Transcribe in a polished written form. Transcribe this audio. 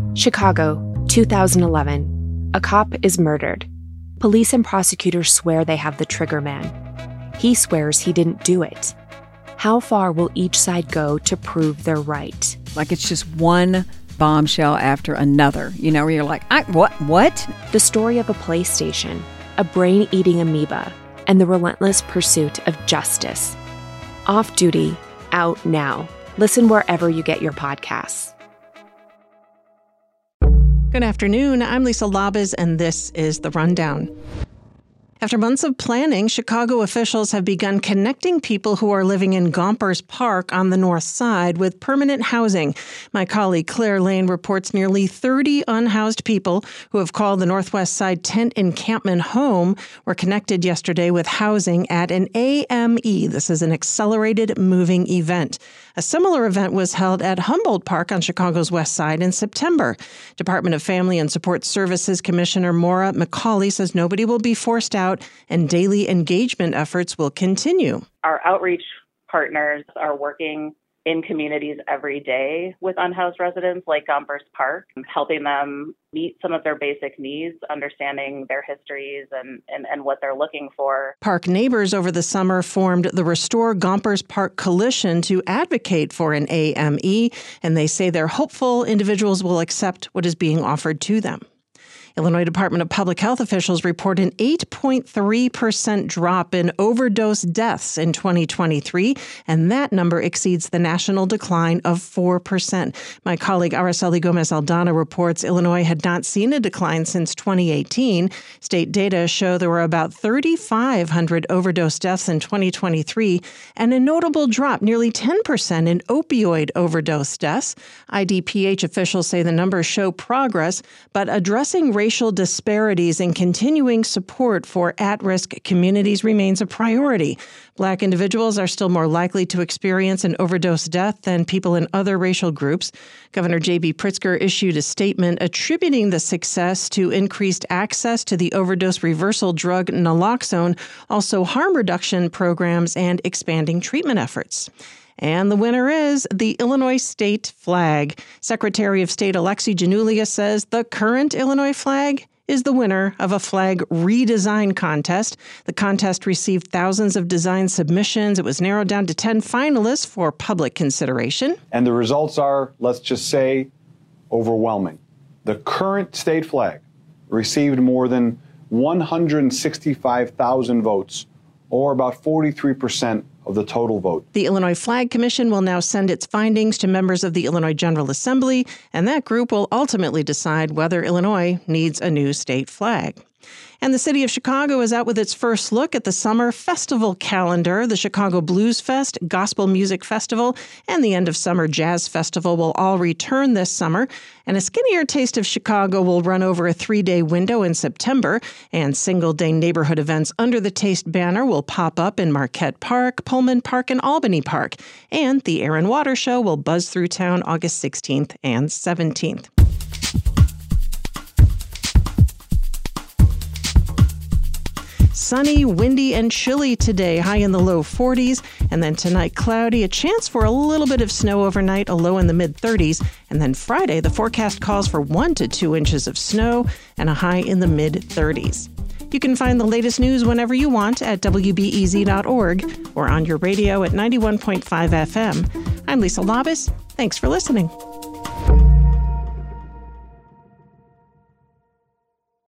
Chicago, 2011. A cop is murdered. Police and prosecutors swear they have the trigger man. He swears he didn't do it. How far will each side go to prove they're right? Like it's just one bombshell after another, where you're like, what? The story of a PlayStation, a brain-eating amoeba, and the relentless pursuit of justice. Off Duty, out now. Listen wherever you get your podcasts. Good afternoon. I'm Lisa Labuz, and this is The Rundown. After months of planning, Chicago officials have begun connecting people who are living in Gompers Park on the north side with permanent housing. My colleague Claire Lane reports nearly 30 unhoused people who have called the Northwest Side Tent Encampment home were connected yesterday with housing at an AME. This is an accelerated moving event. A similar event was held at Humboldt Park on Chicago's west side in September. Department of Family and Support Services Commissioner Maura McCauley says nobody will be forced out and daily engagement efforts will continue. Our outreach partners are working in communities every day with unhoused residents like Gompers Park, helping them meet some of their basic needs, understanding their histories and what they're looking for. Park neighbors over the summer formed the Restore Gompers Park Coalition to advocate for an AME, and they say they're hopeful individuals will accept what is being offered to them. Illinois Department of Public Health officials report an 8.3% drop in overdose deaths in 2023, and that number exceeds the national decline of 4%. My colleague Araceli Gomez-Aldana reports Illinois had not seen a decline since 2018. State data show there were about 3,500 overdose deaths in 2023, and a notable drop, nearly 10% in opioid overdose deaths. IDPH officials say the numbers show progress, but addressing racial disparities and continuing support for at-risk communities remains a priority. Black individuals are still more likely to experience an overdose death than people in other racial groups. Governor J.B. Pritzker issued a statement attributing the success to increased access to the overdose reversal drug naloxone, also harm reduction programs, and expanding treatment efforts. And the winner is the Illinois state flag. Secretary of State Alexi Giannullia says the current Illinois flag is the winner of a flag redesign contest. The contest received thousands of design submissions. It was narrowed down to 10 finalists for public consideration. And the results are, let's just say, overwhelming. The current state flag received more than 165,000 votes, or about 43% of the total vote. The Illinois Flag Commission will now send its findings to members of the Illinois General Assembly, and that group will ultimately decide whether Illinois needs a new state flag. And the city of Chicago is out with its first look at the summer festival calendar. The Chicago Blues Fest, Gospel Music Festival, and the End of Summer Jazz Festival will all return this summer. And a skinnier taste of Chicago will run over a 3-day window in September. And single-day neighborhood events under the Taste banner will pop up in Marquette Park, Pullman Park, and Albany Park. And the Air and Water Show will buzz through town August 16th and 17th. Sunny, windy, and chilly today, high in the low 40s. And then tonight, cloudy, a chance for a little bit of snow overnight, a low in the mid-30s. And then Friday, the forecast calls for 1 to 2 inches of snow and a high in the mid-30s. You can find the latest news whenever you want at WBEZ.org or on your radio at 91.5 FM. I'm Lisa Labuz. Thanks for listening.